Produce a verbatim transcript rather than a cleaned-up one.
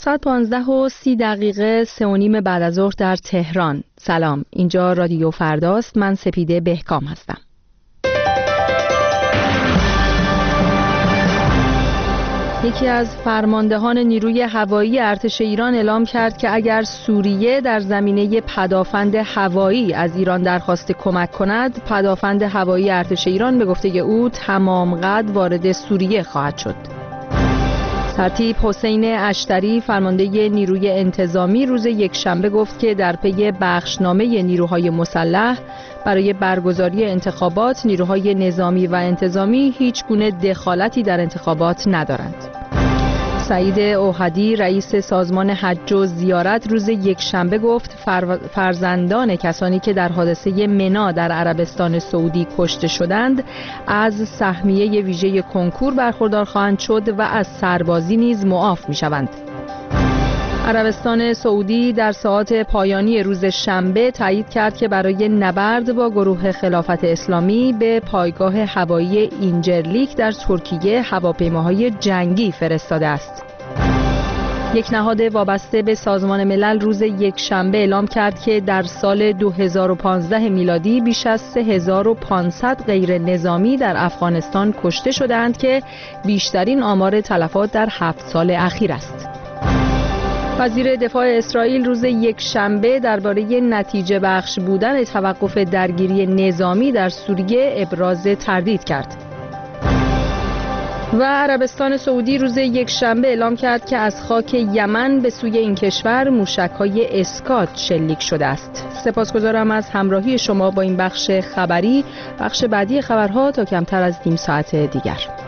ساعت پانزده و سی دقیقه سه و نیم بعد از ظهر در تهران. سلام، اینجا رادیو فرداست. من سپیده بهکام هستم. یکی از فرماندهان نیروی هوایی ارتش ایران اعلام کرد که اگر سوریه در زمینه پدافند هوایی از ایران درخواست کمک کند، پدافند هوایی ارتش ایران به گفته او تمام قد وارد سوریه خواهد شد. سرتیپ حسین اشتری فرمانده نیروی انتظامی روز یکشنبه گفت که در پی بخشنامه نیروهای مسلح برای برگزاری انتخابات، نیروهای نظامی و انتظامی هیچ گونه دخالتی در انتخابات ندارند. سعید اوحدی رئیس سازمان حج و زیارت روز یکشنبه گفت فرزندان کسانی که در حادثه منا در عربستان سعودی کشته شدند از سهمیه ویژه کنکور برخوردار خواهند شد و از سربازی نیز معاف می‌شوند. عربستان سعودی در ساعات پایانی روز شنبه تایید کرد که برای نبرد با گروه خلافت اسلامی به پایگاه هوایی اینجرلیک در ترکیه هواپیماهای جنگی فرستاده است. یک نهاد وابسته به سازمان ملل روز یکشنبه اعلام کرد که در سال دو هزار و پانزده میلادی بیش از سه هزار و پانصد غیر نظامی در افغانستان کشته شدند که بیشترین آمار تلفات در هفت سال اخیر است. وزیر دفاع اسرائیل روز یکشنبه درباره نتیجه بخش بودن توقف درگیری نظامی در سوریه ابراز تردید کرد. و عربستان سعودی روز یکشنبه اعلام کرد که از خاک یمن به سوی این کشور موشک‌های اسکات شلیک شده است. سپاسگزارم از همراهی شما با این بخش خبری. بخش بعدی خبرها تا کمتر از نیم ساعت دیگر.